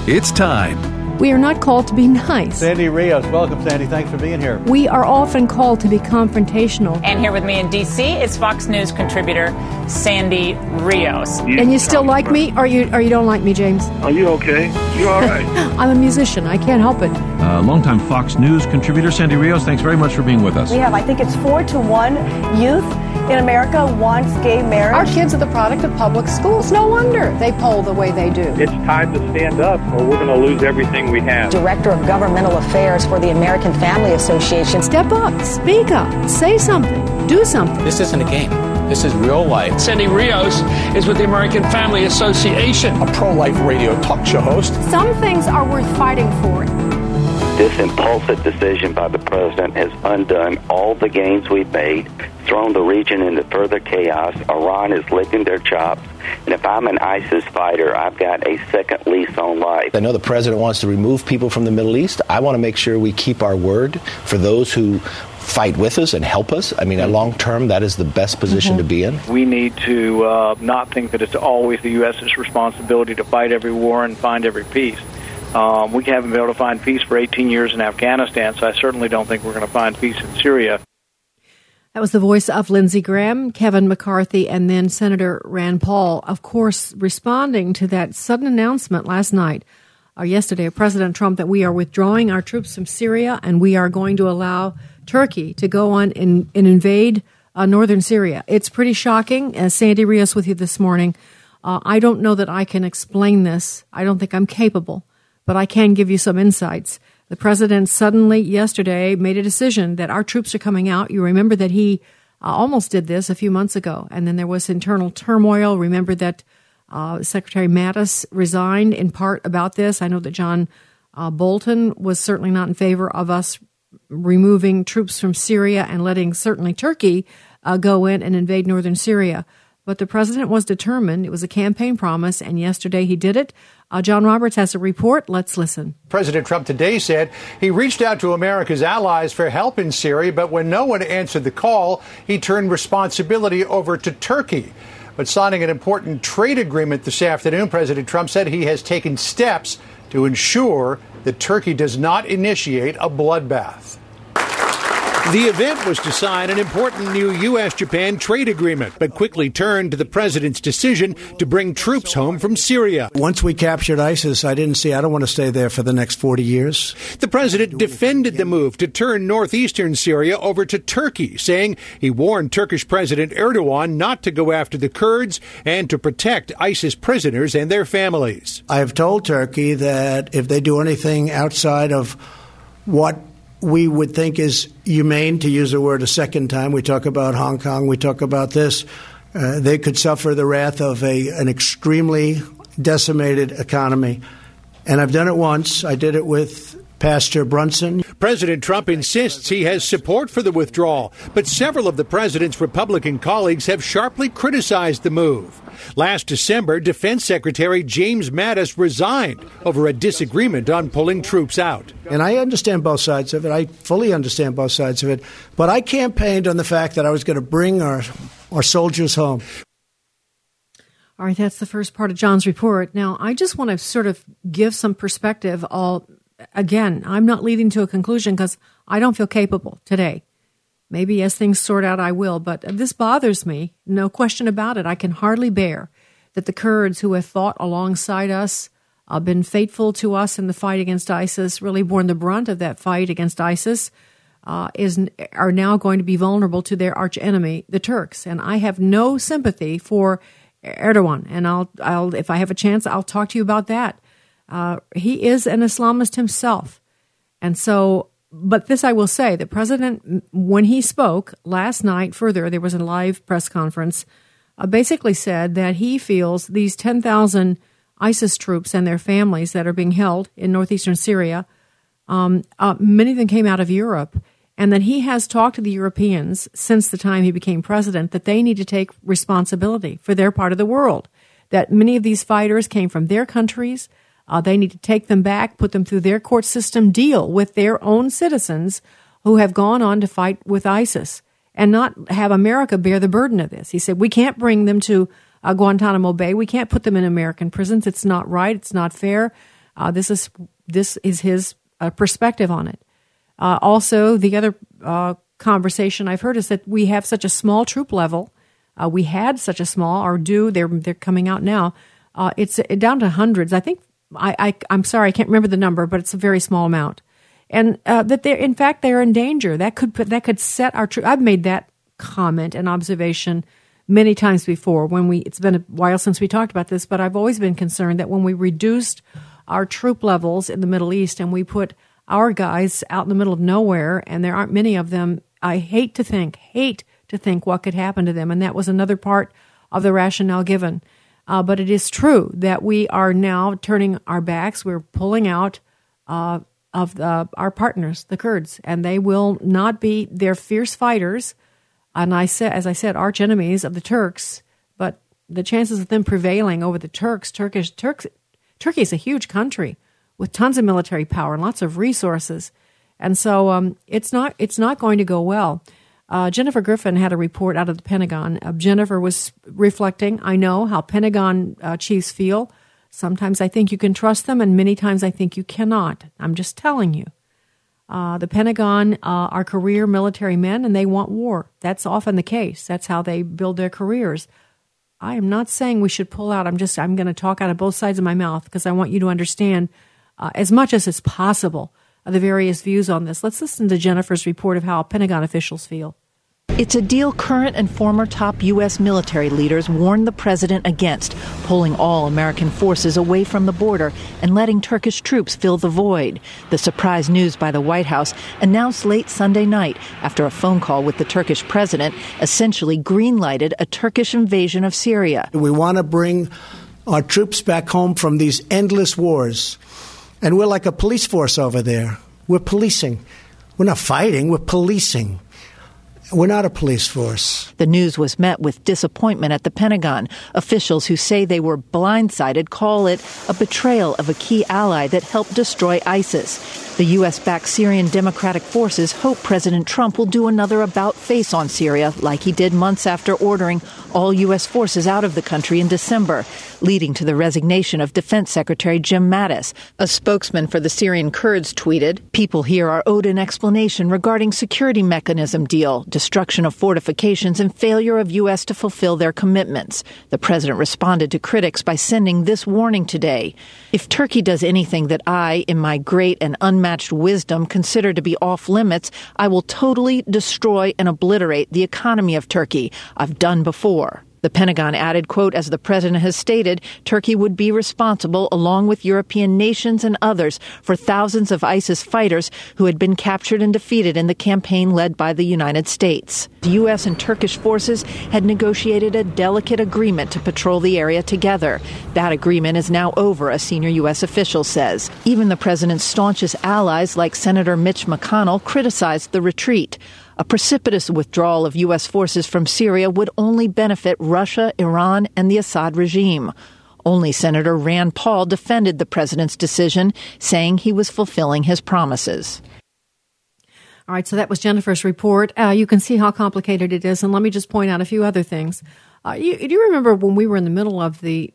It's time. We are not called to be nice. Sandy Rios. Welcome, Sandy. Thanks for being here. We are often called to be confrontational. And here with me in D.C. is Fox News contributor Sandy Rios. And you still like me, or you don't like me, James? Are you okay? You all right? I'm a musician. I can't help it. Longtime Fox News contributor Sandy Rios, thanks very much for being with us. We have, I think it's 4-1 youth in America wants gay marriage. Our kids are the product of public schools. No wonder they poll the way they do. It's time to stand up or we're going to lose everything we have. Director of Governmental Affairs for the American Family Association. Step up, speak up, say something, do something. This isn't a game. This is real life. Sandy Rios is with the American Family Association. A pro-life radio talk show host. Some things are worth fighting for. This impulsive decision by the president has undone all the gains we've made, thrown the region into further chaos. Iran is licking their chops. And if I'm an ISIS fighter, I've got a second lease on life. I know the president wants to remove people from the Middle East. I want to make sure we keep our word for those who fight with us and help us. I mean, long term, that is the best position to be in. We need to not think that it's always the U.S.'s responsibility to fight every war and find every peace. We haven't been able to find peace for 18 years in Afghanistan, so I certainly don't think we're going to find peace in Syria. That was the voice of Lindsey Graham, Kevin McCarthy, and then Senator Rand Paul, of course, responding to that sudden announcement last night, yesterday, of President Trump, that we are withdrawing our troops from Syria and we are going to allow Turkey to go on and invade northern Syria. It's pretty shocking. As Sandy Rios with you this morning, I don't know that I can explain this. I don't think I'm capable, but I can give you some insights. The president suddenly yesterday made a decision that our troops are coming out. You remember that he almost did this a few months ago, and then there was internal turmoil. Remember that Secretary Mattis resigned in part about this. I know that John Bolton was certainly not in favor of us removing troops from Syria and letting certainly Turkey go in and invade northern Syria. But the president was determined. It was a campaign promise, and yesterday he did it. John Roberts has a report. Let's listen. President Trump today said he reached out to America's allies for help in Syria, but when no one answered the call, he turned responsibility over to Turkey. But signing an important trade agreement this afternoon, President Trump said he has taken steps to ensure that Turkey does not initiate a bloodbath. The event was to sign an important new U.S.-Japan trade agreement, but quickly turned to the president's decision to bring troops home from Syria. Once we captured ISIS, I don't want to stay there for the next 40 years. The president defended the move to turn northeastern Syria over to Turkey, saying he warned Turkish President Erdogan not to go after the Kurds and to protect ISIS prisoners and their families. I have told Turkey that if they do anything outside of what we would think is humane, to use the word a second time. We talk about Hong Kong. We talk about this. They could suffer the wrath of an extremely decimated economy. And I've done it once. I did it with Pastor Brunson. President Trump insists he has support for the withdrawal, but several of the president's Republican colleagues have sharply criticized the move. Last December, Defense Secretary James Mattis resigned over a disagreement on pulling troops out. And I understand both sides of it. I fully understand both sides of it. But I campaigned on the fact that I was going to bring our soldiers home. All right, that's the first part of John's report. Now, I just want to sort of give some perspective. Again, I'm not leading to a conclusion because I don't feel capable today. Maybe as things sort out, I will. But this bothers me. No question about it. I can hardly bear that the Kurds who have fought alongside us, been faithful to us in the fight against ISIS, really borne the brunt of that fight against ISIS, are now going to be vulnerable to their archenemy, the Turks. And I have no sympathy for Erdogan. And I'll if I have a chance, I'll talk to you about that. He is an Islamist himself. And so, but this I will say, the president, when he spoke last night further, there was a live press conference, basically said that he feels these 10,000 ISIS troops and their families that are being held in northeastern Syria, many of them came out of Europe, and that he has talked to the Europeans since the time he became president that they need to take responsibility for their part of the world, that many of these fighters came from their countries. They need to take them back, put them through their court system, deal with their own citizens who have gone on to fight with ISIS, and not have America bear the burden of this. He said, we can't bring them to Guantanamo Bay. We can't put them in American prisons. It's not right. It's not fair. This is his perspective on it. Also, the other conversation I've heard is that we have such a small troop level. We had such a small, or do, they're coming out now. It's down to hundreds. I think, I'm sorry, I can't remember the number, but it's a very small amount. And that they're in danger. That could set our troops. I've made that comment and observation many times before. It's been a while since we talked about this, but I've always been concerned that when we reduced our troop levels in the Middle East and we put our guys out in the middle of nowhere, and there aren't many of them, I hate to think what could happen to them. And that was another part of the rationale given. But it is true that we are now turning our backs. We're pulling out of our partners, the Kurds, and they will not be. They're fierce fighters, and as I said, arch enemies of the Turks. But the chances of them prevailing over the Turkey is a huge country with tons of military power and lots of resources, and so it's not going to go well. Jennifer Griffin had a report out of the Pentagon. Jennifer was reflecting, I know how Pentagon chiefs feel. Sometimes I think you can trust them, and many times I think you cannot. I'm just telling you. The Pentagon are career military men, and they want war. That's often the case. That's how they build their careers. I am not saying we should pull out. I'm going to talk out of both sides of my mouth because I want you to understand as much as it's possible the various views on this. Let's listen to Jennifer's report of how Pentagon officials feel. It's a deal current and former top U.S. military leaders warned the president against, pulling all American forces away from the border and letting Turkish troops fill the void. The surprise news by the White House announced late Sunday night after a phone call with the Turkish president essentially green-lighted a Turkish invasion of Syria. We want to bring our troops back home from these endless wars. And we're like a police force over there. We're policing. We're not fighting, we're policing. We're not a police force. The news was met with disappointment at the Pentagon. Officials who say they were blindsided call it a betrayal of a key ally that helped destroy ISIS. The U.S.-backed Syrian Democratic Forces hope President Trump will do another about-face on Syria, like he did months after ordering all U.S. forces out of the country in December, leading to the resignation of Defense Secretary Jim Mattis. A spokesman for the Syrian Kurds tweeted, "People here are owed an explanation regarding security mechanism deal, destruction of fortifications, and failure of U.S. to fulfill their commitments." The president responded to critics by sending this warning today. "If Turkey does anything that I, in my great and unmatched wisdom, consider to be off limits, I will totally destroy and obliterate the economy of Turkey. I've done before." The Pentagon added, quote, "As the president has stated, Turkey would be responsible, along with European nations and others, for thousands of ISIS fighters who had been captured and defeated in the campaign led by the United States." The U.S. and Turkish forces had negotiated a delicate agreement to patrol the area together. That agreement is now over, a senior U.S. official says. Even the president's staunchest allies, like Senator Mitch McConnell, criticized the retreat. A precipitous withdrawal of U.S. forces from Syria would only benefit Russia, Iran, and the Assad regime. Only Senator Rand Paul defended the president's decision, saying he was fulfilling his promises. All right, so that was Jennifer's report. You can see how complicated it is, and let me just point out a few other things. Do you remember when we were in the middle of the,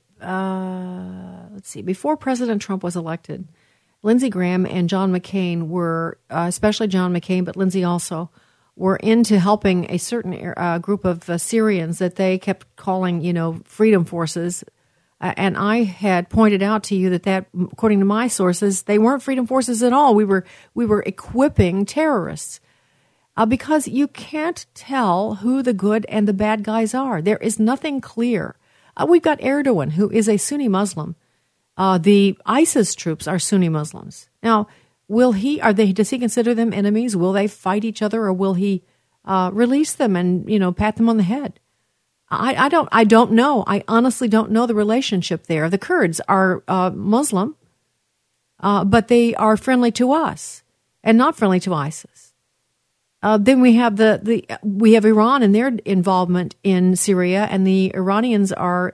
before President Trump was elected, Lindsey Graham and John McCain were, especially John McCain, but Lindsey also, were into helping a certain group of Syrians that they kept calling, freedom forces. And I had pointed out to you that, according to my sources, they weren't freedom forces at all. We were equipping terrorists because you can't tell who the good and the bad guys are. There is nothing clear. We've got Erdogan, who is a Sunni Muslim. The ISIS troops are Sunni Muslims. Now, does he consider them enemies? Will they fight each other, or will he release them and, pat them on the head? I don't know. I honestly don't know the relationship there. The Kurds are Muslim, but they are friendly to us and not friendly to ISIS. Then we have we have Iran and their involvement in Syria, and the Iranians are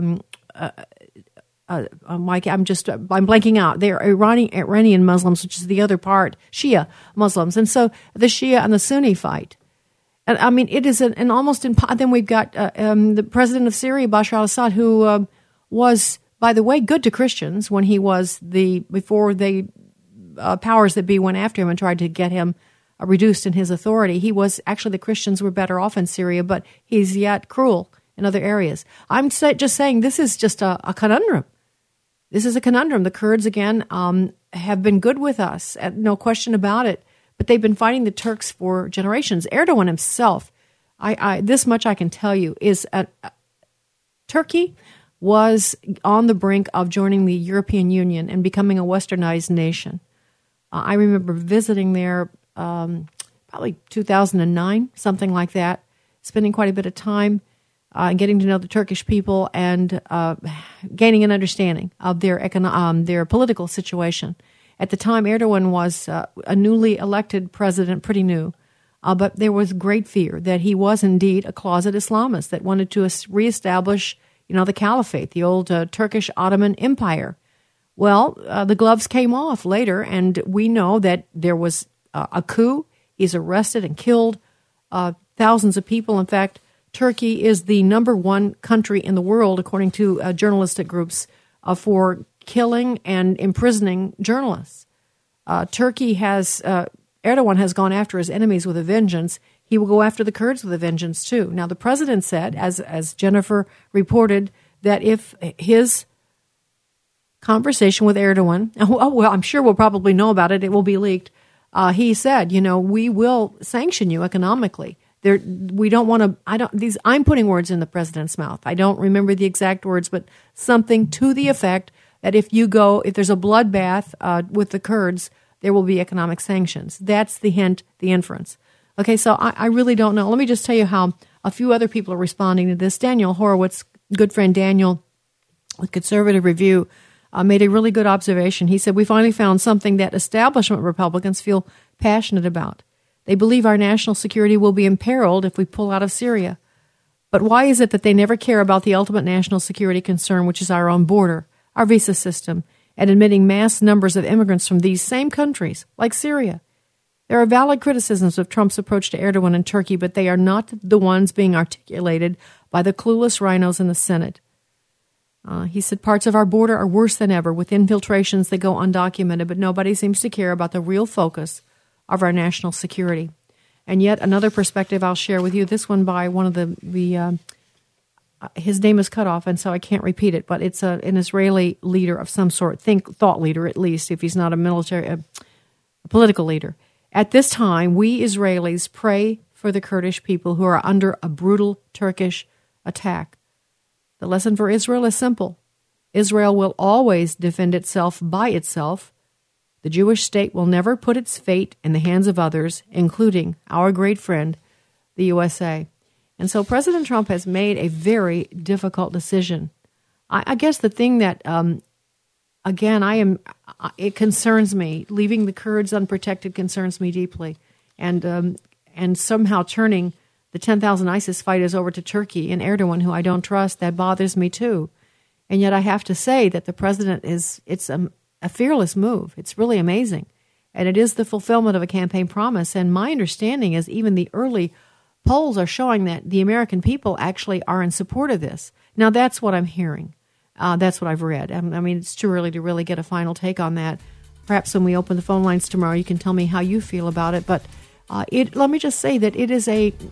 I'm blanking out. They're Iranian Muslims, which is the other part, Shia Muslims. And so the Shia and the Sunni fight. And I mean, it is then we've got the president of Syria, Bashar al-Assad, who was by the way, good to Christians when he was before the powers that be went after him and tried to get him reduced in his authority. He was, actually the Christians were better off in Syria, but he's yet cruel in other areas. I'm just saying this is just a conundrum. This is a conundrum. The Kurds, again, have been good with us, no question about it, but they've been fighting the Turks for generations. Erdogan himself, this much I can tell you, is Turkey was on the brink of joining the European Union and becoming a westernized nation. I remember visiting there probably 2009, something like that, spending quite a bit of time getting to know the Turkish people and gaining an understanding of their political situation. At the time, Erdogan was a newly elected president, pretty new, but there was great fear that he was indeed a closet Islamist that wanted to reestablish, the caliphate, the old Turkish Ottoman Empire. Well, the gloves came off later, and we know that there was a coup. He's arrested and killed thousands of people. In fact, Turkey is the number one country in the world, according to journalistic groups, for killing and imprisoning journalists. Erdogan has gone after his enemies with a vengeance. He will go after the Kurds with a vengeance, too. Now, the president said, as Jennifer reported, that if his conversation with Erdogan, well, I'm sure we'll probably know about it. It will be leaked. He said, we will sanction you economically. We don't want to. I'm putting words in the president's mouth. I don't remember the exact words, but something to the effect that if there's a bloodbath with the Kurds, there will be economic sanctions. That's the hint, the inference. Okay, so I really don't know. Let me just tell you how a few other people are responding to this. Daniel Horowitz, good friend Daniel, with Conservative Review, made a really good observation. He said, we finally found something that establishment Republicans feel passionate about. They believe our national security will be imperiled if we pull out of Syria. But why is it that they never care about the ultimate national security concern, which is our own border, our visa system, and admitting mass numbers of immigrants from these same countries, like Syria? There are valid criticisms of Trump's approach to Erdogan and Turkey, but they are not the ones being articulated by the clueless rhinos in the Senate. He said parts of our border are worse than ever, with infiltrations that go undocumented, but nobody seems to care about the real focus of our national security. And yet another perspective I'll share with you, this one by one of his name is cut off, and so I can't repeat it, but it's an Israeli leader of some sort, thought leader at least, if he's not a political leader. At this time, we Israelis pray for the Kurdish people who are under a brutal Turkish attack. The lesson for Israel is simple. Israel will always defend itself by itself. The Jewish state will never put its fate in the hands of others, including our great friend, the USA. And so President Trump has made a very difficult decision. I guess the thing that, it concerns me. Leaving the Kurds unprotected concerns me deeply. And somehow turning the 10,000 ISIS fighters over to Turkey and Erdogan, who I don't trust, that bothers me too. And yet I have to say that the president it's a fearless move. It's really amazing. And it is the fulfillment of a campaign promise. And my understanding is even the early polls are showing that the American people actually are in support of this. Now, that's what I'm hearing. That's what I've read. I mean, it's too early to really get a final take on that. Perhaps when we open the phone lines tomorrow, you can tell me how you feel about it. But let me just say that it is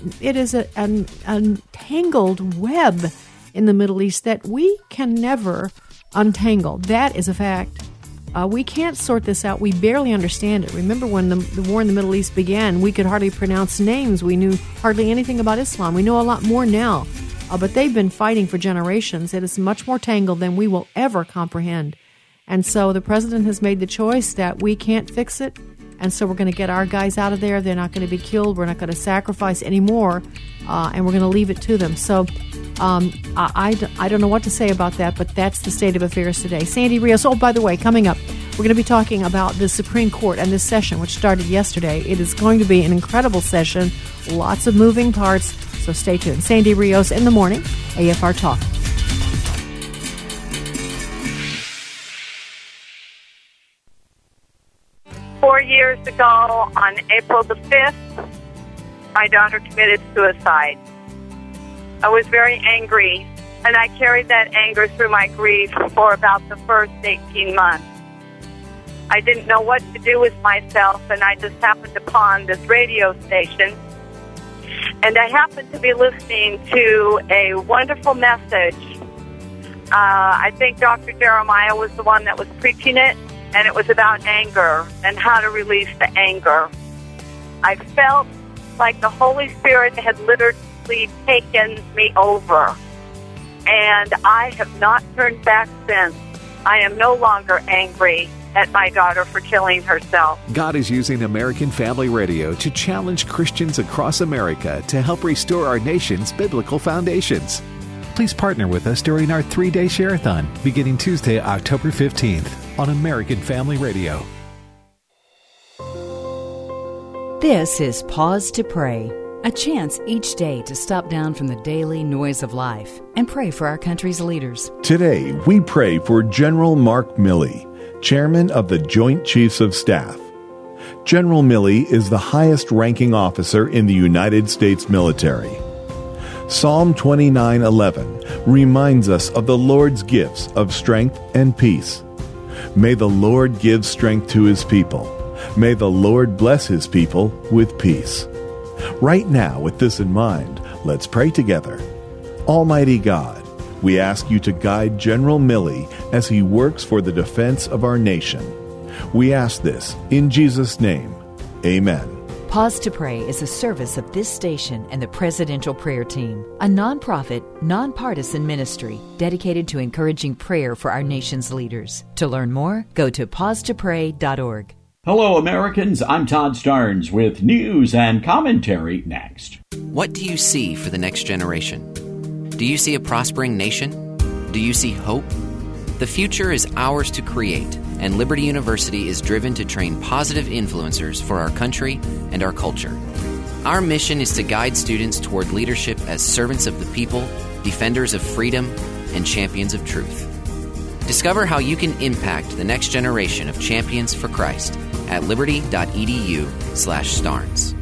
an tangled web in the Middle East that we can never untangle. That is a fact. We can't sort this out. We barely understand it. Remember when the war in the Middle East began, we could hardly pronounce names. We knew hardly anything about Islam. We know a lot more now. But they've been fighting for generations. It is much more tangled than we will ever comprehend. And so the president has made the choice that we can't fix it. And so we're going to get our guys out of there. They're not going to be killed. We're not going to sacrifice anymore. And we're going to leave it to them. So I don't know what to say about that, but that's the state of affairs today. Sandy Rios. Oh, by the way, coming up, we're going to be talking about the Supreme Court and this session, which started yesterday. It is going to be an incredible session. Lots of moving parts. So stay tuned. Sandy Rios in the morning, AFR Talk. Four years ago, on April the 5th, my daughter committed suicide. I was very angry And I carried that anger through my grief for about the first 18 months. I didn't know what to do with myself, and I just happened upon this radio station. And I happened to be listening to a wonderful message. I think Dr. Jeremiah was the one that was preaching it, and it was about anger and how to release the anger. I felt like the Holy Spirit had literally taken me over, and I have not turned back since. I am no longer angry at my daughter for killing herself. God is using American Family Radio to challenge Christians across America to help restore our nation's biblical foundations. Please partner with us during our 3-day share-a-thon beginning Tuesday, October 15th on American Family Radio. This is Pause to Pray, a chance each day to stop down from the daily noise of life and pray for our country's leaders. Today, we pray for General Mark Milley, Chairman of the Joint Chiefs of Staff. General Milley is the highest-ranking officer in the United States military. Psalm 29:11 reminds us of the Lord's gifts of strength and peace. May the Lord give strength to His people. May the Lord bless His people with peace. Right now, with this in mind, let's pray together. Almighty God, we ask you to guide General Milley as he works for the defense of our nation. We ask this in Jesus' name. Amen. Pause to Pray is a service of this station and the Presidential Prayer Team, a nonprofit, nonpartisan ministry dedicated to encouraging prayer for our nation's leaders. To learn more, go to pausetopray.org. Hello, Americans. I'm Todd Starnes with news and commentary next. What do you see for the next generation? Do you see a prospering nation? Do you see hope? The future is ours to create, and Liberty University is driven to train positive influencers for our country and our culture. Our mission is to guide students toward leadership as servants of the people, defenders of freedom, and champions of truth. Discover how you can impact the next generation of champions for Christ at liberty.edu/Starnes.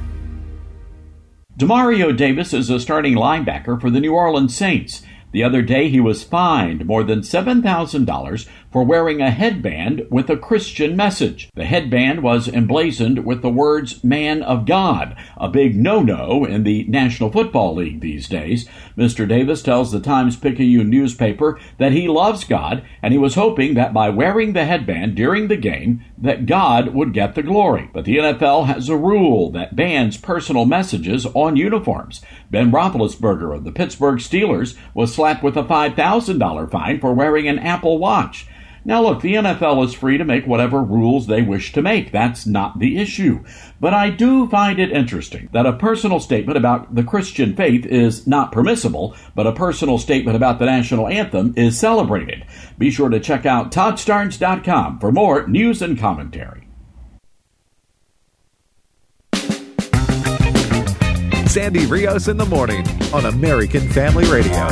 Demario Davis is a starting linebacker for the New Orleans Saints. The other day, he was fined more than $7,000 for wearing a headband with a Christian message. The headband was emblazoned with the words "Man of God," a big no-no in the National Football League these days. Mr. Davis tells the Times-Picayune newspaper that he loves God, and he was hoping that by wearing the headband during the game, that God would get the glory. But the NFL has a rule that bans personal messages on uniforms. Ben Roethlisberger of the Pittsburgh Steelers was slapped with a $5,000 fine for wearing an Apple Watch. Now look, the NFL is free to make whatever rules they wish to make. That's not the issue. But I do find it interesting that a personal statement about the Christian faith is not permissible, but a personal statement about the national anthem is celebrated. Be sure to check out ToddStarnes.com for more news and commentary. Sandy Rios in the morning on American Family Radio.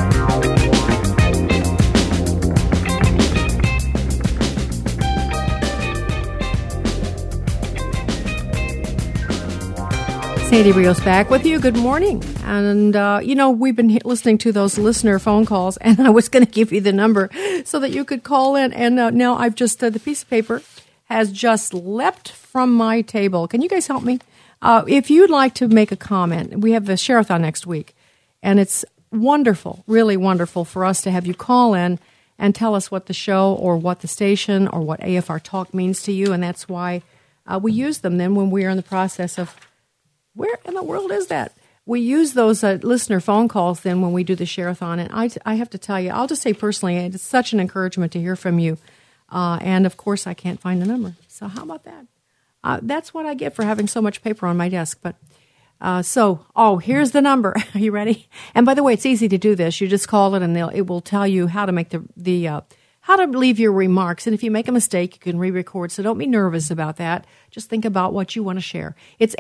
Sandy Rios back with you. Good morning. And, we've been listening to those listener phone calls, and I was going to give you the number so that you could call in. And now I've just, the piece of paper has just leapt from my table. Can you guys help me? If you'd like to make a comment, we have the share-a-thon next week, and it's wonderful, really wonderful for us to have you call in and tell us what the show or what the station or what AFR Talk means to you, and that's why we use them then when we are in the process of, where in the world is that? We use those listener phone calls then when we do the share-a-thon, and I have to tell you, I'll just say personally, it's such an encouragement to hear from you, and of course I can't find the number, so how about that? That's what I get for having so much paper on my desk. But here's the number. Are you ready? And by the way, it's easy to do this. You just call it, and it will tell you how to make how to leave your remarks. And if you make a mistake, you can re-record. So don't be nervous about that. Just think about what you want to share. It's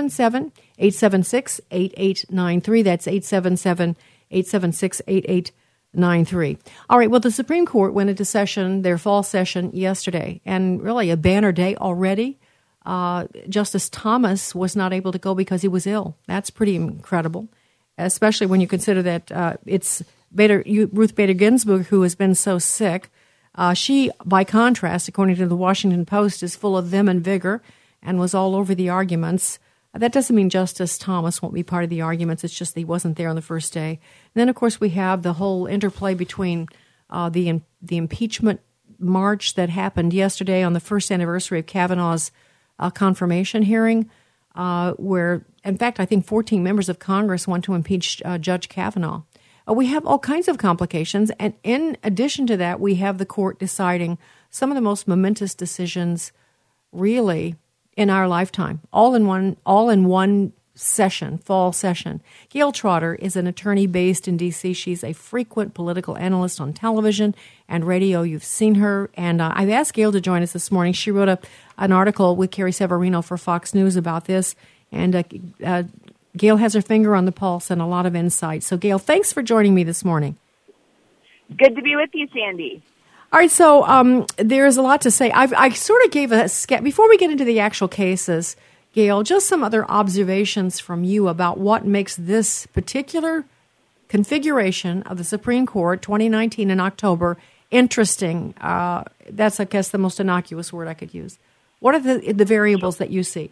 877-876-8893. That's 877-876-8893. All right. Well, the Supreme Court went into session, their fall session yesterday, and really a banner day already. Justice Thomas was not able to go because he was ill. That's pretty incredible, especially when you consider that it's Ruth Bader Ginsburg, who has been so sick. She, by contrast, according to the Washington Post, is full of vim and vigor and was all over the arguments. That doesn't mean Justice Thomas won't be part of the arguments. It's just that he wasn't there on the first day. And then, of course, we have the whole interplay between the impeachment march that happened yesterday on the first anniversary of Kavanaugh's confirmation hearing, where, in fact, I think 14 members of Congress want to impeach Judge Kavanaugh. We have all kinds of complications, and in addition to that, we have the court deciding some of the most momentous decisions, really, in our lifetime, all in one session, fall session. Gayle Trotter is an attorney based in D.C. She's a frequent political analyst on television and radio. You've seen her, and I've asked Gayle to join us this morning. She wrote an article with Carrie Severino for Fox News about this, and Gayle has her finger on the pulse and a lot of insight. So, Gayle, thanks for joining me this morning. Good to be with you, Sandy. All right, so there's a lot to say. I sort of gave a sketch. Before we get into the actual cases, Gayle, just some other observations from you about what makes this particular configuration of the Supreme Court, 2019 in October, interesting. That's, I guess, the most innocuous word I could use. What are the variables that you see?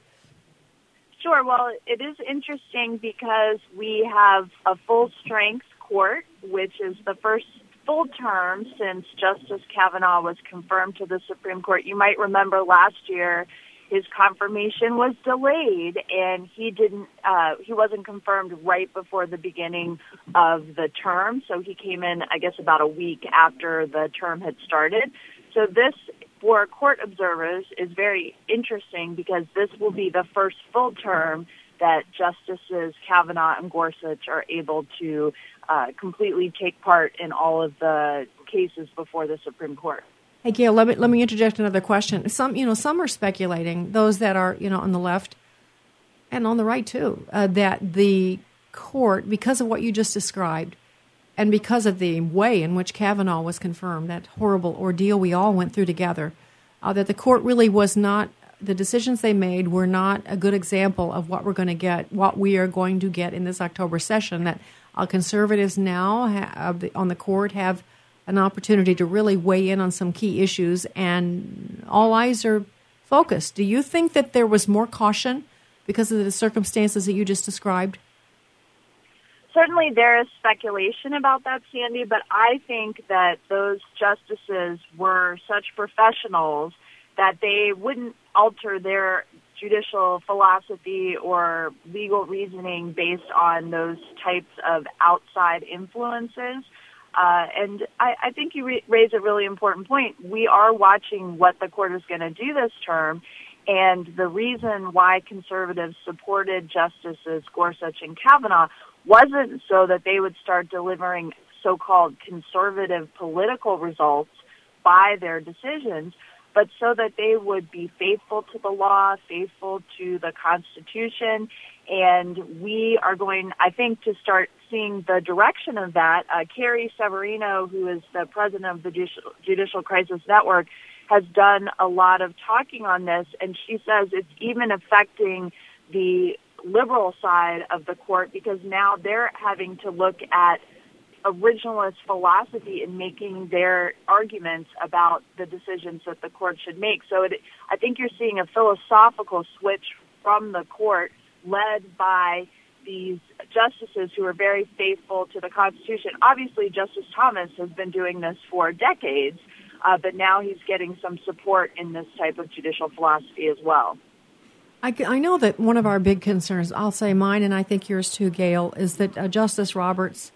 Sure. Well, it is interesting because we have a full-strength court, which is the first full term since Justice Kavanaugh was confirmed to the Supreme Court. You might remember last year his confirmation was delayed, and he wasn't confirmed right before the beginning of the term, so he came in, I guess, about a week after the term had started. So this, for court observers, is very interesting because this will be the first full term that Justices Kavanaugh and Gorsuch are able to completely take part in all of the cases before the Supreme Court. Hey, Gayle, let me interject another question. Some are speculating, those that are, on the left and on the right too, that the court, because of what you just described, and because of the way in which Kavanaugh was confirmed, that horrible ordeal we all went through together, that the court really was not, the decisions they made were not a good example of what we are going to get in this October session, that conservatives now on the court have an opportunity to really weigh in on some key issues, and all eyes are focused. Do you think that there was more caution because of the circumstances that you just described? Certainly there is speculation about that, Sandy, but I think that those justices were such professionals that they wouldn't alter their judicial philosophy or legal reasoning based on those types of outside influences. And I think you raise a really important point. We are watching what the court is going to do this term, and the reason why conservatives supported Justices Gorsuch and Kavanaugh wasn't so that they would start delivering so-called conservative political results by their decisions, but so that they would be faithful to the law, faithful to the Constitution, and we are going, I think, to start seeing the direction of that. Carrie Severino, who is the president of the Judicial Crisis Network, has done a lot of talking on this, and she says it's even affecting the liberal side of the court because now they're having to look at originalist philosophy in making their arguments about the decisions that the court should make. So I think you're seeing a philosophical switch from the court led by these justices who are very faithful to the Constitution. Obviously, Justice Thomas has been doing this for decades, but now he's getting some support in this type of judicial philosophy as well. I know that one of our big concerns, I'll say mine and I think yours too, Gayle, is that Justice Roberts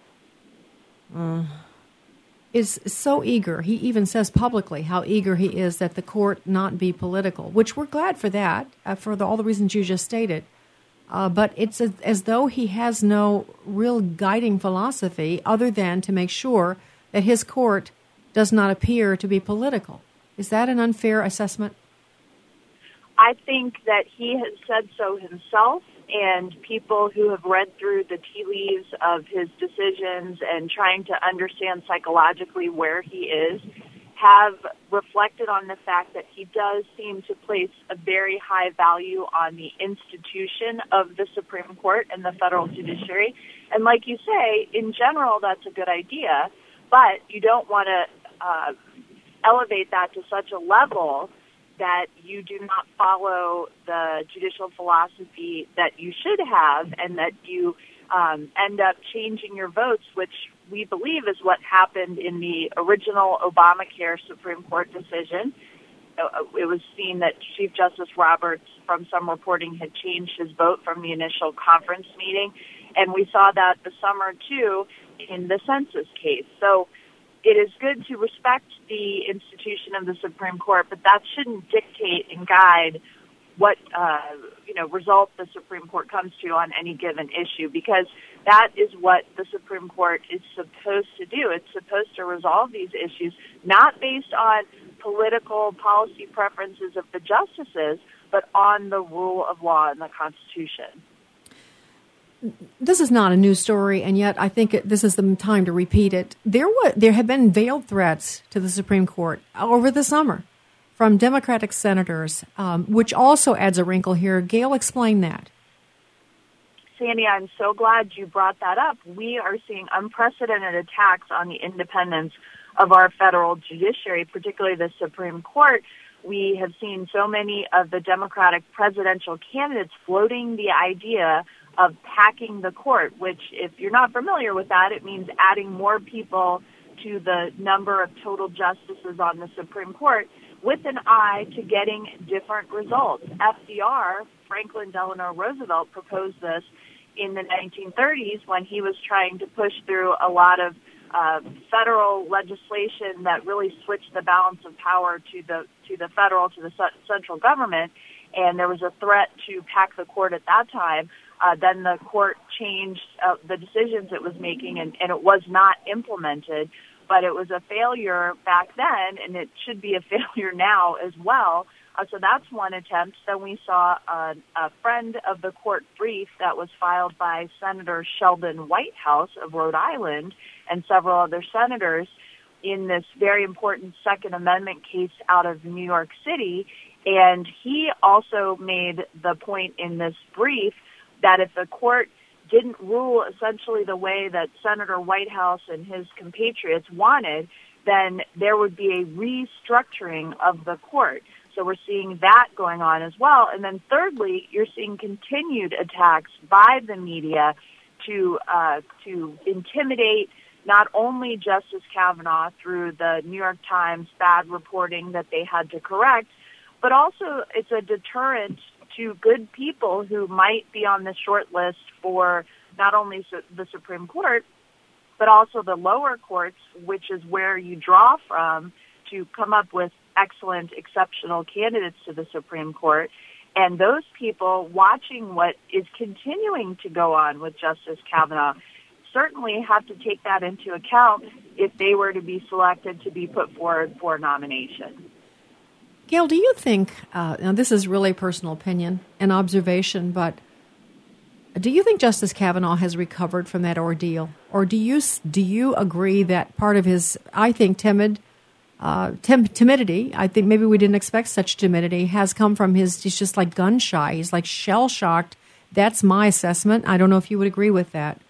is so eager. He even says publicly how eager he is that the court not be political, which we're glad for that, for all the reasons you just stated. But it's as though he has no real guiding philosophy other than to make sure that his court does not appear to be political. Is that an unfair assessment? I think that he has said so himself, and people who have read through the tea leaves of his decisions and trying to understand psychologically where he is have reflected on the fact that he does seem to place a very high value on the institution of the Supreme Court and the federal judiciary. And like you say, in general, that's a good idea, but you don't want to elevate that to such a level that you do not follow the judicial philosophy that you should have, and that you end up changing your votes, which we believe is what happened in the original Obamacare Supreme Court decision. It was seen that Chief Justice Roberts, from some reporting, had changed his vote from the initial conference meeting, and we saw that this summer, too, in the census case. So it is good to respect the institution of the Supreme Court, but that shouldn't dictate and guide what result the Supreme Court comes to on any given issue, because that is what the Supreme Court is supposed to do. It's supposed to resolve these issues, not based on political policy preferences of the justices, but on the rule of law and the Constitution. This is not a news story, and yet I think this is the time to repeat it. There have been veiled threats to the Supreme Court over the summer from Democratic senators, which also adds a wrinkle here. Gail, explain that. Sandy, I'm so glad you brought that up. We are seeing unprecedented attacks on the independence of our federal judiciary, particularly the Supreme Court. We have seen so many of the Democratic presidential candidates floating the idea of packing the court, which, if you're not familiar with that, it means adding more people to the number of total justices on the Supreme Court with an eye to getting different results. FDR, Franklin Delano Roosevelt, proposed this in the 1930s when he was trying to push through a lot of federal legislation that really switched the balance of power to the central government, and there was a threat to pack the court at that time. Then the court changed the decisions it was making, and it was not implemented. But it was a failure back then, and it should be a failure now as well. So that's one attempt. Then we saw a friend of the court brief that was filed by Senator Sheldon Whitehouse of Rhode Island and several other senators in this very important Second Amendment case out of New York City. And he also made the point in this brief that if the court didn't rule essentially the way that Senator Whitehouse and his compatriots wanted, then there would be a restructuring of the court. So we're seeing that going on as well. And then thirdly, you're seeing continued attacks by the media to intimidate not only Justice Kavanaugh through the New York Times bad reporting that they had to correct, but also it's a deterrent to good people who might be on the short list for not only the Supreme Court, but also the lower courts, which is where you draw from to come up with excellent, exceptional candidates to the Supreme Court. And those people watching what is continuing to go on with Justice Kavanaugh certainly have to take that into account if they were to be selected to be put forward for nomination. Gail, do you think, now this is really personal opinion and observation, but do you think Justice Kavanaugh has recovered from that ordeal? Or do you agree that part of his, I think, timidity, I think maybe we didn't expect such timidity, has come from he's just like gun shy. He's like shell shocked. That's my assessment. I don't know if you would agree with that.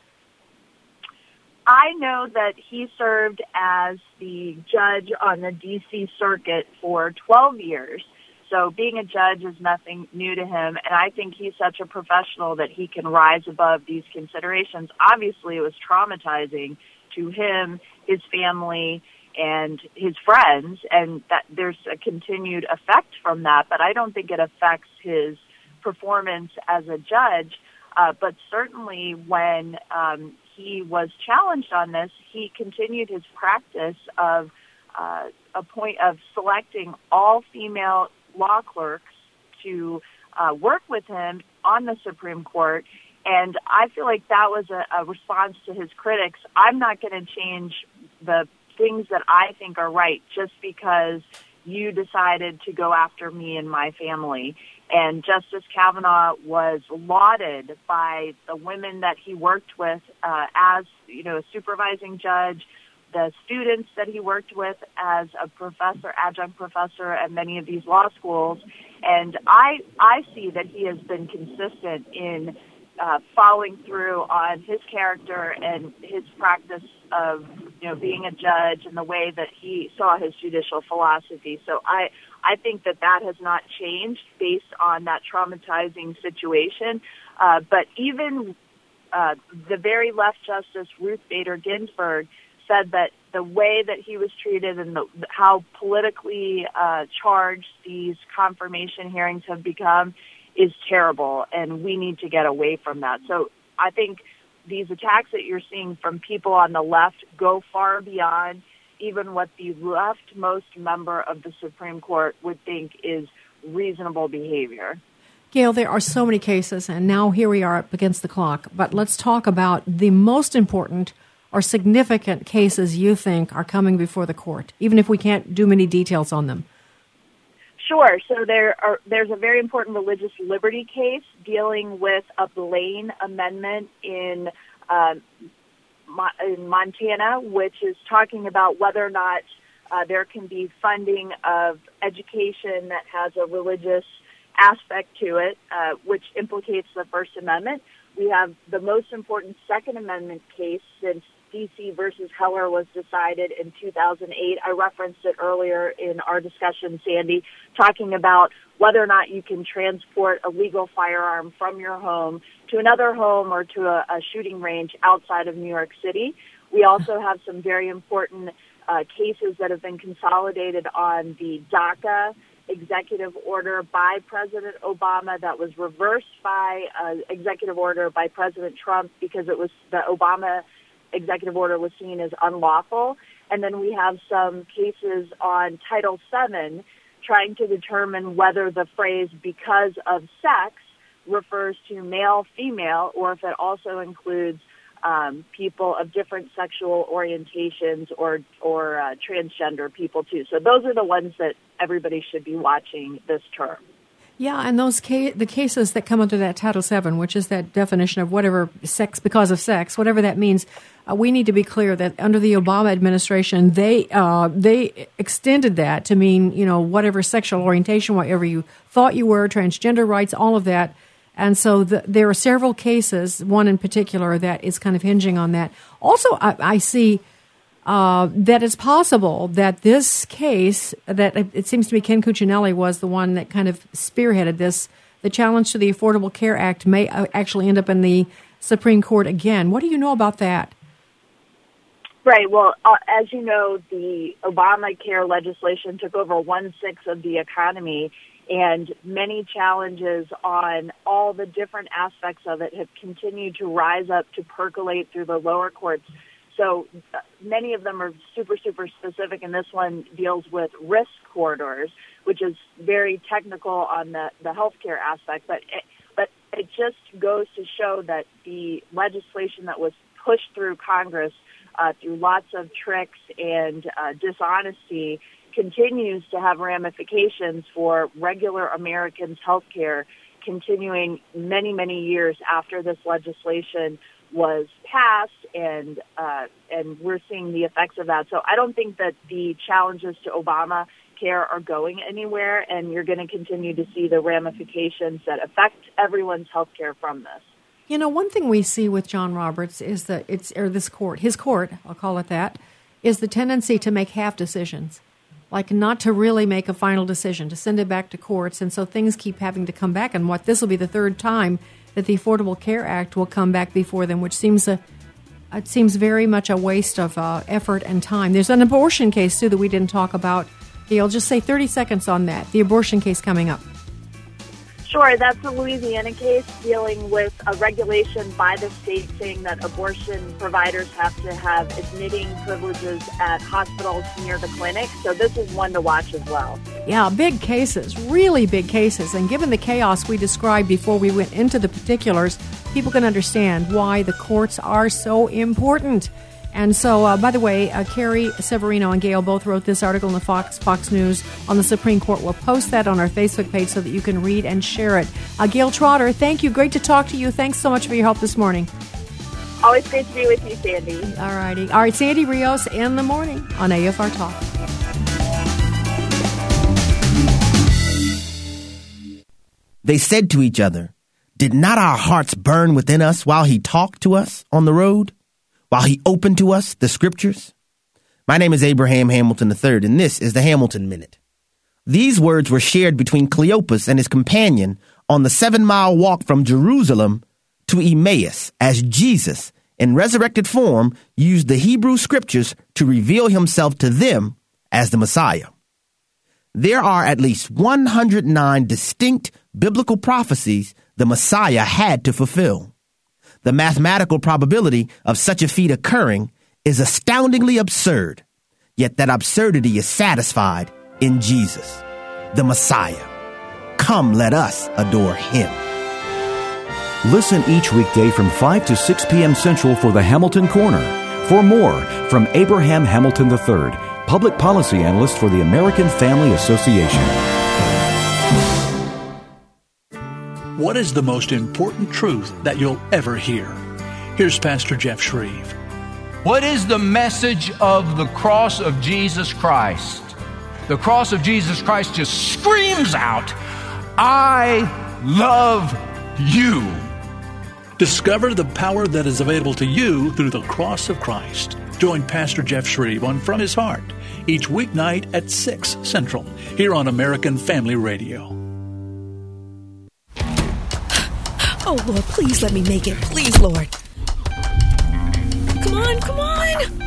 I know that he served as the judge on the D.C. Circuit for 12 years, so being a judge is nothing new to him, and I think he's such a professional that he can rise above these considerations. Obviously, it was traumatizing to him, his family, and his friends, and that there's a continued effect from that, but I don't think it affects his performance as a judge. But certainly when he was challenged on this, he continued his practice of selecting all female law clerks to work with him on the Supreme Court. And I feel like that was a response to his critics. I'm not going to change the things that I think are right just because you decided to go after me and my family. And Justice Kavanaugh was lauded by the women that he worked with as, a supervising judge, the students that he worked with as a professor, adjunct professor at many of these law schools. And I see that he has been consistent in following through on his character and his practice of, being a judge and the way that he saw his judicial philosophy. So I think that has not changed based on that traumatizing situation. But even the very left Justice Ruth Bader Ginsburg said that the way that he was treated and how politically charged these confirmation hearings have become is terrible, and we need to get away from that. So I think these attacks that you're seeing from people on the left go far beyond even what the leftmost member of the Supreme Court would think is reasonable behavior. Gail, there are so many cases, and now here we are up against the clock. But let's talk about the most important or significant cases you think are coming before the court, even if we can't do many details on them. Sure. So there's a very important religious liberty case dealing with a Blaine amendment in Montana, which is talking about whether or not there can be funding of education that has a religious aspect to it, which implicates the First Amendment. We have the most important Second Amendment case since D.C. versus Heller was decided in 2008. I referenced it earlier in our discussion, Sandy, talking about whether or not you can transport a legal firearm from your home to another home or to a shooting range outside of New York City. We also have some very important cases that have been consolidated on the DACA executive order by President Obama that was reversed by executive order by President Trump because it was the Obama executive order was seen as unlawful. And then we have some cases on Title VII trying to determine whether the phrase because of sex refers to male, female, or if it also includes people of different sexual orientations or transgender people too. So those are the ones that everybody should be watching this term. Yeah, and those the cases that come under that Title VII, which is that definition of whatever sex because of sex, whatever that means, we need to be clear that under the Obama administration, they extended that to mean whatever sexual orientation, whatever you thought you were, transgender rights, all of that. And so there are several cases, one in particular that is kind of hinging on that. Also, I see that it's possible that this case, that it seems to me Ken Cuccinelli was the one that kind of spearheaded this, the challenge to the Affordable Care Act may actually end up in the Supreme Court again. What do you know about that? Right. Well, as you know, the Obamacare legislation took over 1/6 of the economy, and many challenges on all the different aspects of it have continued to rise up to percolate through the lower courts. So many of them are super, super specific, and this one deals with risk corridors, which is very technical on the healthcare aspect. But it just goes to show that the legislation that was pushed through Congress through lots of tricks and dishonesty continues to have ramifications for regular Americans' healthcare continuing many, many years after this legislation was passed, and we're seeing the effects of that. So I don't think that the challenges to Obamacare are going anywhere, and you're going to continue to see the ramifications that affect everyone's health care from this. One thing we see with John Roberts is that his court, I'll call it that, is the tendency to make half decisions, like not to really make a final decision, to send it back to courts, and so things keep having to come back. And this will be the third time that the Affordable Care Act will come back before them, which seems very much a waste of effort and time. There's an abortion case, too, that we didn't talk about. I'll just say 30 seconds on that, the abortion case coming up. Sure, that's a Louisiana case dealing with a regulation by the state saying that abortion providers have to have admitting privileges at hospitals near the clinic. So this is one to watch as well. Yeah, big cases, really big cases. And given the chaos we described before we went into the particulars, people can understand why the courts are so important. And so, by the way, Carrie Severino and Gail both wrote this article in the Fox News on the Supreme Court. We'll post that on our Facebook page so that you can read and share it. Gail Trotter, thank you. Great to talk to you. Thanks so much for your help this morning. Always great to be with you, Sandy. All righty. All right, Sandy Rios in the morning on AFR Talk. They said to each other, "Did not our hearts burn within us while he talked to us on the road, while he opened to us the scriptures?" My name is Abraham Hamilton III, and this is the Hamilton Minute. These words were shared between Cleopas and his companion on the 7-mile walk from Jerusalem to Emmaus, as Jesus, in resurrected form, used the Hebrew scriptures to reveal himself to them as the Messiah. There are at least 109 distinct biblical prophecies the Messiah had to fulfill. The mathematical probability of such a feat occurring is astoundingly absurd, yet that absurdity is satisfied in Jesus, the Messiah. Come, let us adore him. Listen each weekday from 5 to 6 p.m. Central for the Hamilton Corner. For more from Abraham Hamilton III, Public Policy Analyst for the American Family Association. What is the most important truth that you'll ever hear? Here's Pastor Jeff Shreve. What is the message of the cross of Jesus Christ? The cross of Jesus Christ just screams out, "I love you." Discover the power that is available to you through the cross of Christ. Join Pastor Jeff Shreve on From His Heart each weeknight at 6 Central here on American Family Radio. Oh, Lord, please let me make it. Please, Lord. Come on, come on.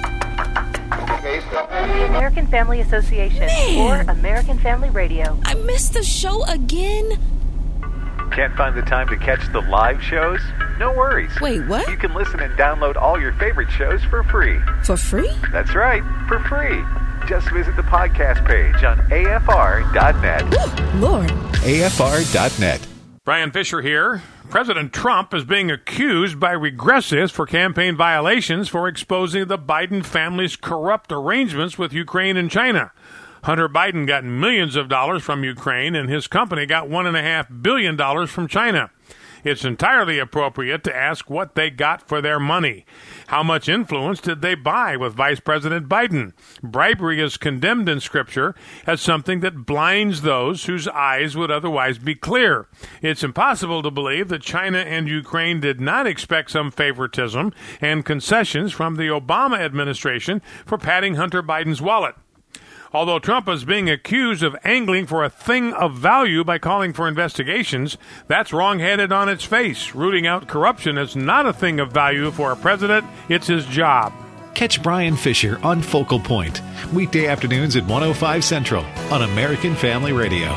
American Family Association or American Family Radio. I missed the show again. Can't find the time to catch the live shows? No worries. Wait, what? You can listen and download all your favorite shows for free. For free? That's right, for free. Just visit the podcast page on afr.net. Ooh, Lord. afr.net. Brian Fisher here. President Trump is being accused by regressives for campaign violations for exposing the Biden family's corrupt arrangements with Ukraine and China. Hunter Biden got millions of dollars from Ukraine, and his company got $1.5 billion from China. It's entirely appropriate to ask what they got for their money. How much influence did they buy with Vice President Biden? Bribery is condemned in Scripture as something that blinds those whose eyes would otherwise be clear. It's impossible to believe that China and Ukraine did not expect some favoritism and concessions from the Obama administration for padding Hunter Biden's wallet. Although Trump is being accused of angling for a thing of value by calling for investigations, that's wrong-headed on its face. Rooting out corruption is not a thing of value for a president. It's his job. Catch Brian Fisher on Focal Point, weekday afternoons at 1:05 Central on American Family Radio.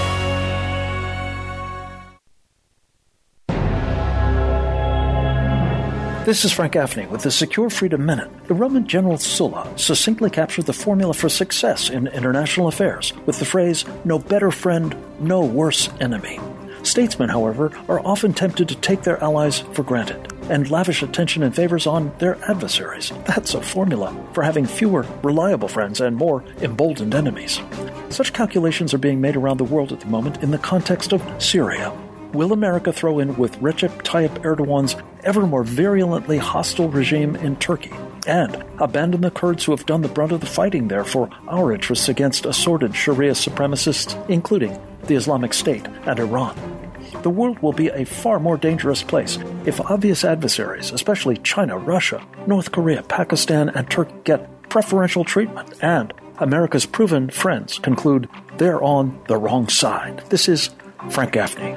This is Frank Gaffney with the Secure Freedom Minute. The Roman general Sulla succinctly captured the formula for success in international affairs with the phrase, "no better friend, no worse enemy." Statesmen, however, are often tempted to take their allies for granted and lavish attention and favors on their adversaries. That's a formula for having fewer reliable friends and more emboldened enemies. Such calculations are being made around the world at the moment in the context of Syria. Will America throw in with Recep Tayyip Erdogan's ever more virulently hostile regime in Turkey and abandon the Kurds who have done the brunt of the fighting there for our interests against assorted Sharia supremacists, including the Islamic State and Iran? The world will be a far more dangerous place if obvious adversaries, especially China, Russia, North Korea, Pakistan, and Turkey, get preferential treatment and America's proven friends conclude they're on the wrong side. This is Frank Gaffney.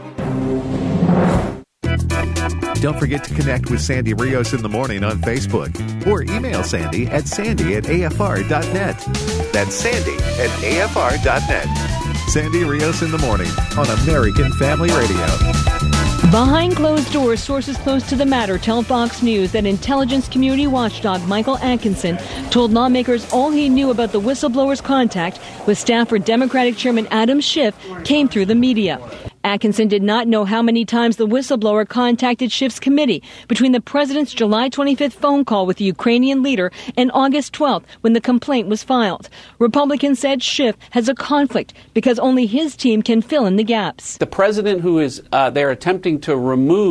Don't forget to connect with Sandy Rios in the morning on Facebook or email Sandy at sandy@afr.net. That's sandy@afr.net. Sandy Rios in the morning on American Family Radio. Behind closed doors, sources close to the matter tell Fox News that intelligence community watchdog Michael Atkinson told lawmakers all he knew about the whistleblower's contact with Stafford Democratic Chairman Adam Schiff came through the media. Atkinson did not know how many times the whistleblower contacted Schiff's committee between the president's July 25th phone call with the Ukrainian leader and August 12th when the complaint was filed. Republicans said Schiff has a conflict because only his team can fill in the gaps. The president who is they're attempting to remove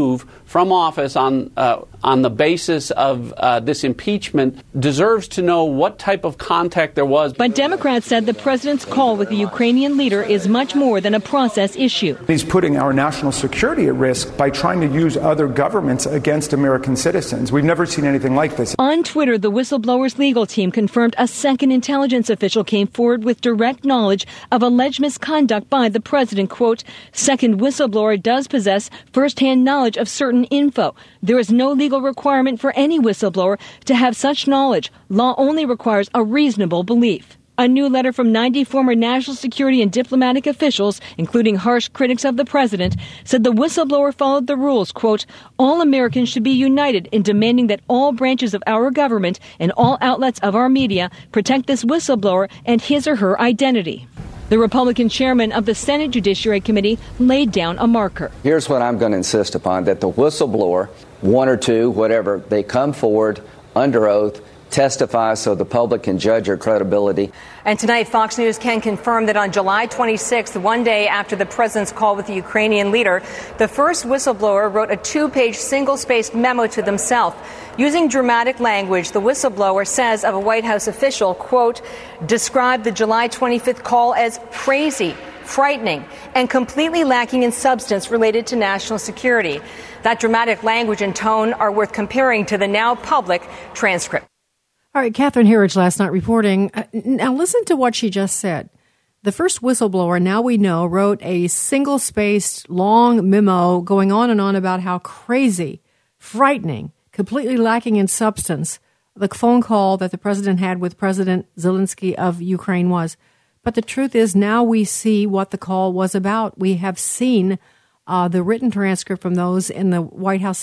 from office on the basis of this impeachment deserves to know what type of contact there was. But Democrats said the president's call with the Ukrainian leader is much more than a process issue. He's putting our national security at risk by trying to use other governments against American citizens. We've never seen anything like this. On Twitter, the whistleblower's legal team confirmed a second intelligence official came forward with direct knowledge of alleged misconduct by the president. Quote, second whistleblower does possess firsthand knowledge of certain info. There is no legal requirement for any whistleblower to have such knowledge. Law only requires a reasonable belief. A new letter from 90 former national security and diplomatic officials, including harsh critics of the president, said the whistleblower followed the rules. Quote, all Americans should be united in demanding that all branches of our government and all outlets of our media protect this whistleblower and his or her identity. The Republican chairman of the Senate Judiciary Committee laid down a marker. Here's what I'm going to insist upon, that the whistleblower, one or two, whatever, they come forward under oath, testify so the public can judge her credibility. And tonight, Fox News can confirm that on July 26th, one day after the president's call with the Ukrainian leader, the first whistleblower wrote a 2-page single-spaced memo to themselves. Using dramatic language, the whistleblower says of a White House official, quote, described the July 25th call as crazy, frightening, and completely lacking in substance related to national security. That dramatic language and tone are worth comparing to the now public transcript. All right, Catherine Herridge last night reporting. Now listen to what she just said. The first whistleblower, now we know, wrote a single-spaced, long memo going on and on about how crazy, frightening, completely lacking in substance the phone call that the president had with President Zelensky of Ukraine was. But the truth is, now we see what the call was about. We have seen the written transcript from those in the White House,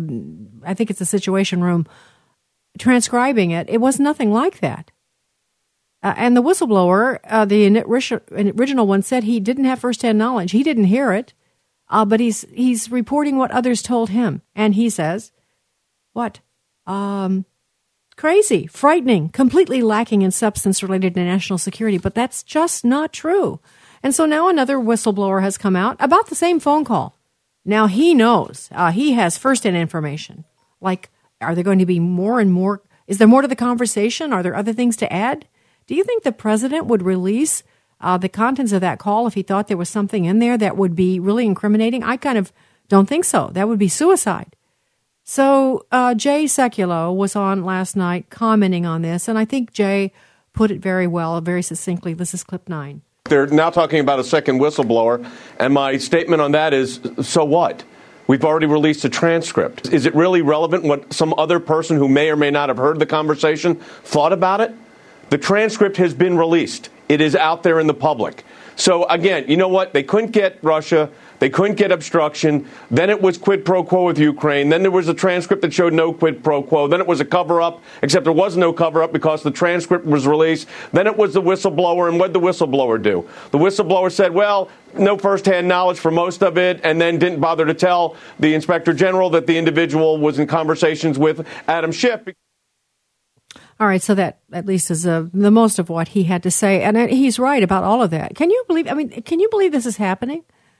I think it's the Situation Room, transcribing it. It was nothing like that. And the whistleblower, the original one, said he didn't have firsthand knowledge. He didn't hear it, but he's reporting what others told him. And he says, what? Crazy, frightening, completely lacking in substance related to national security. But that's just not true. And so now another whistleblower has come out about the same phone call. Now he knows. He has firsthand information. Like, are there going to be more and more? Is there more to the conversation? Are there other things to add? Do you think the president would release the contents of that call if he thought there was something in there that would be really incriminating? I kind of don't think so. That would be suicide. So Jay Sekulow was on last night commenting on this, and I think Jay put it very well, very succinctly. This is clip 9. They're now talking about a second whistleblower, and my statement on that is, so what? We've already released a transcript. Is it really relevant what some other person who may or may not have heard the conversation thought about it? The transcript has been released. It is out there in the public. So, again, you know what? They couldn't get Russia. They couldn't get obstruction. Then it was quid pro quo with Ukraine. Then there was a transcript that showed no quid pro quo. Then it was a cover-up, except there was no cover-up because the transcript was released. Then it was the whistleblower, and what did the whistleblower do? The whistleblower said, well, no first-hand knowledge for most of it, and then didn't bother to tell the Inspector General that the individual was in conversations with Adam Schiff. All right, so that at least is the most of what he had to say, and he's right about all of that. Can you believe this is happening?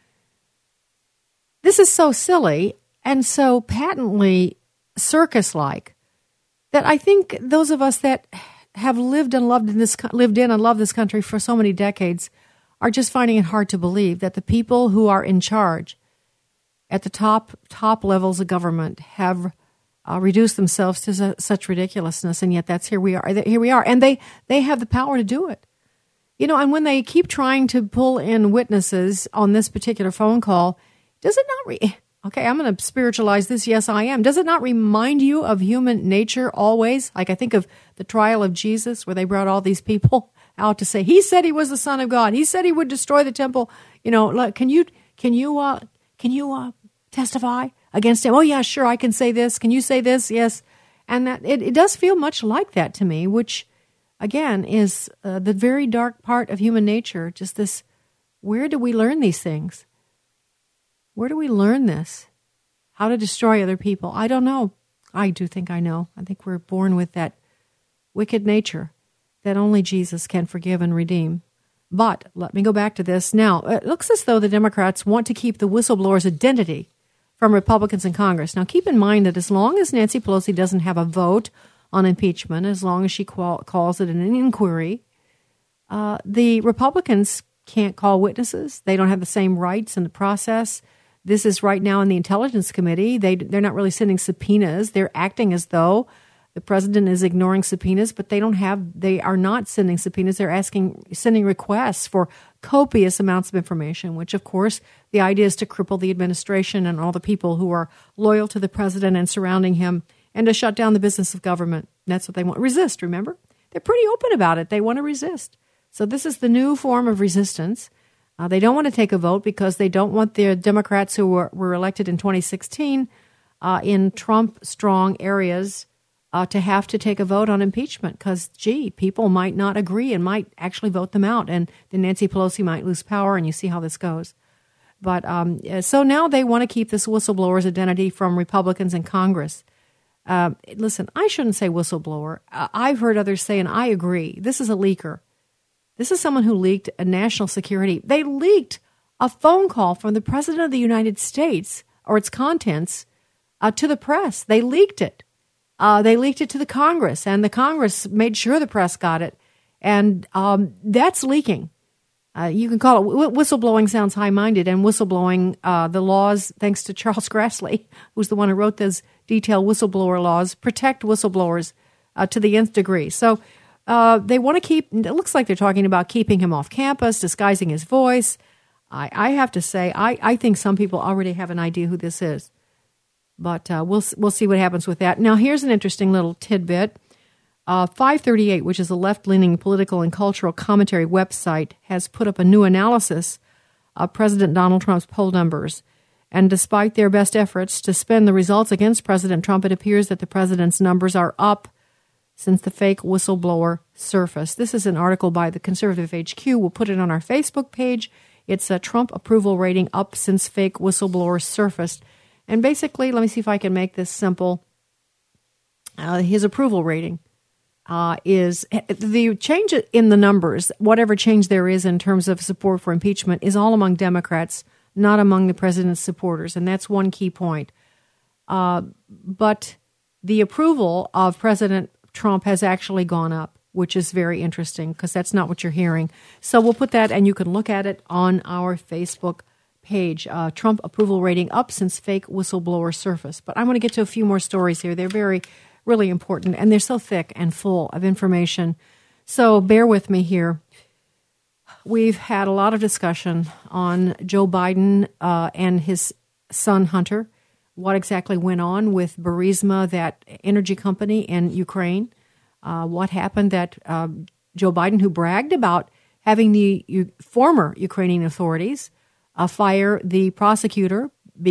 This is so silly and so patently circus-like that I think those of us that have lived in and loved this country for so many decades are just finding it hard to believe that the people who are in charge at the top levels of government have reduced themselves to such ridiculousness, and yet that's here we are, and they have the power to do it. You know, and when they keep trying to pull in witnesses on this particular phone call, does it not okay, I'm going to spiritualize this. Yes, I am. Does it not remind you of human nature always? Like I think of the trial of Jesus where they brought all these people out to say, he said he was the Son of God. He said he would destroy the temple. You know, can you testify against him? Oh, yeah, sure, I can say this. Can you say this? Yes. And that it does feel much like that to me, which, again, is the very dark part of human nature, just this, where do we learn these things? Where do we learn this? How to destroy other people? I don't know. I do think I know. I think we're born with that wicked nature that only Jesus can forgive and redeem. But let me go back to this. Now, it looks as though the Democrats want to keep the whistleblower's identity from Republicans in Congress. Now, keep in mind that as long as Nancy Pelosi doesn't have a vote on impeachment, as long as she calls it an inquiry, the Republicans can't call witnesses. They don't have the same rights in the process. This is right now in the Intelligence Committee. They're not really sending subpoenas. They're acting as though the president is ignoring subpoenas, but they are not sending subpoenas. They're sending requests for copious amounts of information, which, of course, the idea is to cripple the administration and all the people who are loyal to the president and surrounding him, and to shut down the business of government. That's what they want. Resist, remember? They're pretty open about it. They want to resist. So this is the new form of resistance. They don't want to take a vote because they don't want the Democrats who were elected in 2016 in Trump-strong areas to have to take a vote on impeachment because, people might not agree and might actually vote them out, and then Nancy Pelosi might lose power, and you see how this goes. But so now they want to keep this whistleblower's identity from Republicans in Congress. Listen, I shouldn't say whistleblower. I've heard others say, and I agree, this is a leaker. This is someone who leaked a national security. They leaked a phone call from the President of the United States or its contents to the press. They leaked it. They leaked it to the Congress, and the Congress made sure the press got it. And that's leaking. You can call it whistleblowing. Sounds high-minded, and whistleblowing, the laws, thanks to Charles Grassley, who's the one who wrote those detailed whistleblower laws, protect whistleblowers to the nth degree. So they want to keep, it looks like they're talking about keeping him off campus, disguising his voice. I have to say, I think some people already have an idea who this is. But we'll see what happens with that. Now, here's an interesting little tidbit. 538, which is a left-leaning political and cultural commentary website, has put up a new analysis of President Donald Trump's poll numbers. And despite their best efforts to spin the results against President Trump, it appears that the president's numbers are up since the fake whistleblower surfaced. This is an article by the Conservative HQ. We'll put it on our Facebook page. It's a Trump approval rating up since fake whistleblower surfaced. And basically, let me see if I can make this simple. His approval rating is the change in the numbers, whatever change there is in terms of support for impeachment, is all among Democrats, not among the president's supporters. And that's one key point. But the approval of President Trump has actually gone up, which is very interesting because that's not what you're hearing. So we'll put that, and you can look at it on our Facebook page. Trump approval rating up since fake whistleblower surfaced. But I want to get to a few more stories here. They're really important, and they're so thick and full of information. So bear with me here. We've had a lot of discussion on Joe Biden and his son Hunter, what exactly went on with Burisma, that energy company in Ukraine, what happened that Joe Biden, who bragged about having the former Ukrainian authorities fire the prosecutor,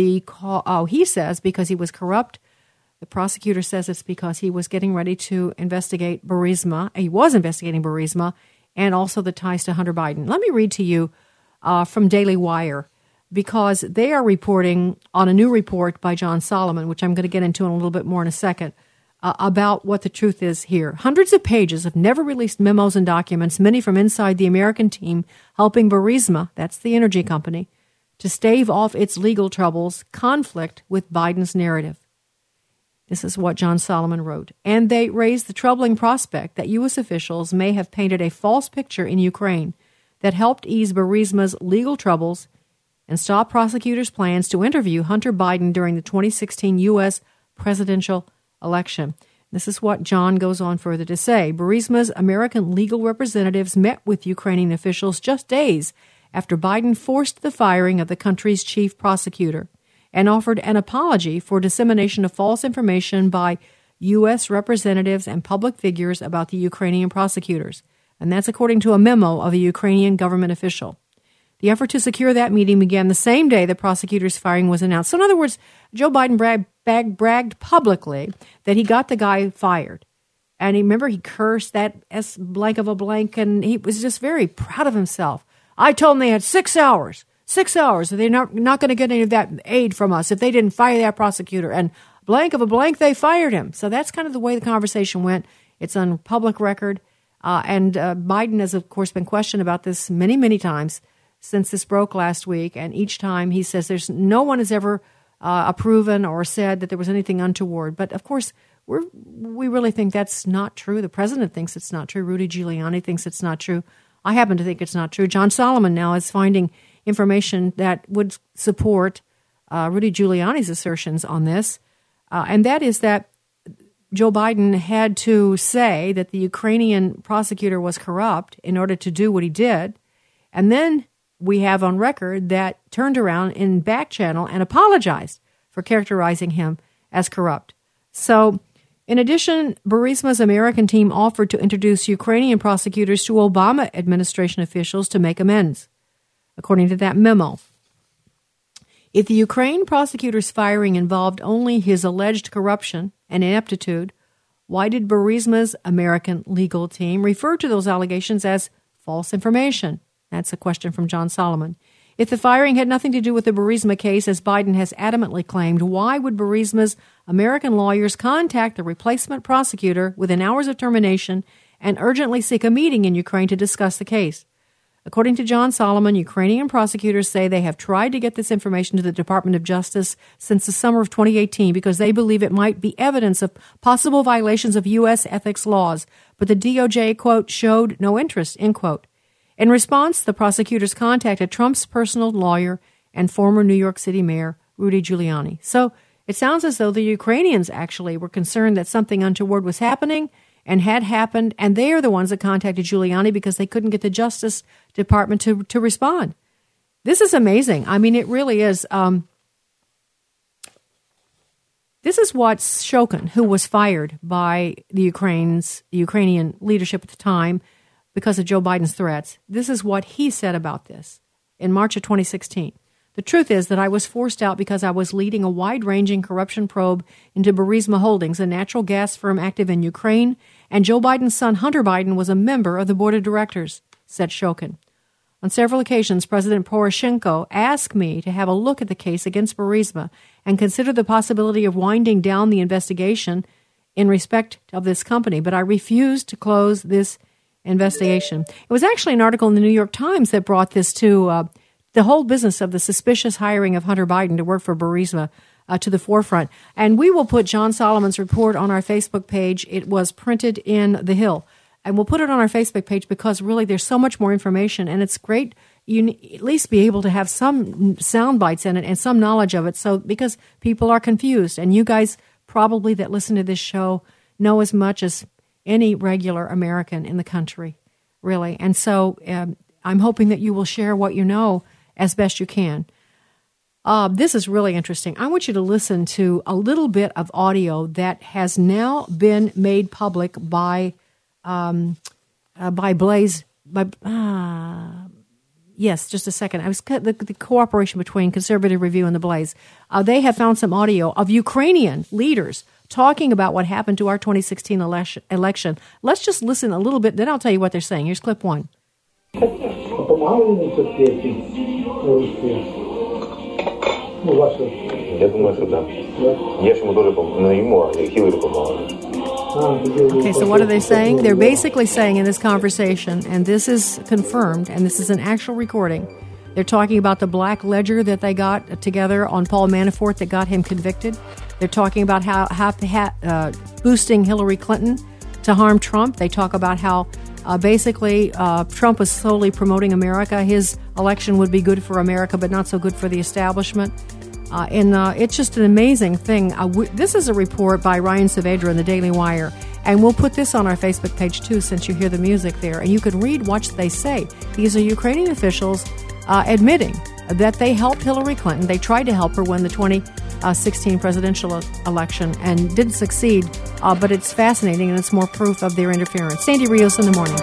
he says because he was corrupt. The prosecutor says it's because he was getting ready to investigate Burisma. He was investigating Burisma and also the ties to Hunter Biden. Let me read to you from Daily Wire, because they are reporting on a new report by John Solomon, which I'm going to get into in a little bit more in a second, about what the truth is here. Hundreds of pages of never-released memos and documents, many from inside the American team helping Burisma, that's the energy company, to stave off its legal troubles, conflict with Biden's narrative. This is what John Solomon wrote. And they raised the troubling prospect that U.S. officials may have painted a false picture in Ukraine that helped ease Burisma's legal troubles and stop prosecutors' plans to interview Hunter Biden during the 2016 U.S. presidential election. This is what John goes on further to say. Burisma's American legal representatives met with Ukrainian officials just days after Biden forced the firing of the country's chief prosecutor and offered an apology for dissemination of false information by U.S. representatives and public figures about the Ukrainian prosecutors. And that's according to a memo of a Ukrainian government official. The effort to secure that meeting began the same day the prosecutor's firing was announced. So in other words, Joe Biden bragged publicly that he got the guy fired. And remember, he cursed that S blank of a blank, and he was just very proud of himself. I told them they had 6 hours. 6 hours. They're not going to get any of that aid from us if they didn't fire that prosecutor. And blank of a blank, they fired him. So that's kind of the way the conversation went. It's on public record. And Biden has, of course, been questioned about this many, many times since this broke last week. And each time he says no one has ever proven or said that there was anything untoward. But, of course, we really think that's not true. The president thinks it's not true. Rudy Giuliani thinks it's not true. I happen to think it's not true. John Solomon now is finding information that would support Rudy Giuliani's assertions on this, and that is that Joe Biden had to say that the Ukrainian prosecutor was corrupt in order to do what he did, and then we have on record that turned around in back channel and apologized for characterizing him as corrupt. So, in addition, Burisma's American team offered to introduce Ukrainian prosecutors to Obama administration officials to make amends, according to that memo. If the Ukraine prosecutor's firing involved only his alleged corruption and ineptitude, why did Burisma's American legal team refer to those allegations as false information? That's a question from John Solomon. If the firing had nothing to do with the Burisma case, as Biden has adamantly claimed, why would Burisma's American lawyers contact the replacement prosecutor within hours of termination and urgently seek a meeting in Ukraine to discuss the case? According to John Solomon, Ukrainian prosecutors say they have tried to get this information to the Department of Justice since the summer of 2018 because they believe it might be evidence of possible violations of U.S. ethics laws, but the DOJ, quote, showed no interest, end quote. In response, the prosecutors contacted Trump's personal lawyer and former New York City Mayor Rudy Giuliani. So it sounds as though the Ukrainians actually were concerned that something untoward was happening and had happened, and they are the ones that contacted Giuliani because they couldn't get the Justice Department to respond. This is amazing. I mean, it really is. This is what Shokin, who was fired by the Ukrainian leadership at the time because of Joe Biden's threats, this is what he said about this in March of 2016. The truth is that I was forced out because I was leading a wide-ranging corruption probe into Burisma Holdings, a natural gas firm active in Ukraine, and Joe Biden's son, Hunter Biden, was a member of the board of directors, said Shokin. On several occasions, President Poroshenko asked me to have a look at the case against Burisma and consider the possibility of winding down the investigation in respect of this company, but I refused to close this investigation. It was actually an article in the New York Times that brought this to the whole business of the suspicious hiring of Hunter Biden to work for Burisma to the forefront. And we will put John Solomon's report on our Facebook page. It was printed in The Hill. And we'll put it on our Facebook page because really there's so much more information, and it's great you at least be able to have some sound bites in it and some knowledge of it. So because people are confused, and you guys probably that listen to this show know as much as any regular American in the country, really. And so I'm hoping that you will share what you know as best you can. This is really interesting. I want you to listen to a little bit of audio that has now been made public by Blaze. Yes, just a second. I was the cooperation between Conservative Review and the Blaze. They have found some audio of Ukrainian leaders talking about what happened to our 2016 election. Let's just listen a little bit, then I'll tell you what they're saying. Here's clip one. Okay, so what are they saying? They're basically saying in this conversation, and this is confirmed, and this is an actual recording, they're talking about the black ledger that they got together on Paul Manafort that got him convicted. They're talking about how boosting Hillary Clinton to harm Trump. They talk about how basically Trump was slowly promoting America. His election would be good for America, but not so good for the establishment. And it's just an amazing thing. This is a report by Ryan Saavedra in the Daily Wire, and we'll put this on our Facebook page too, since you hear the music there. And you can read what they say. These are Ukrainian officials admitting that they helped Hillary Clinton. They tried to help her win the 2016 presidential election and didn't succeed, but it's fascinating, and it's more proof of their interference. Sandy Rios in the morning.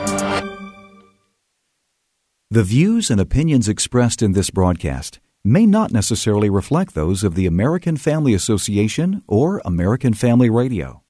The views and opinions expressed in this broadcast may not necessarily reflect those of the American Family Association or American Family Radio.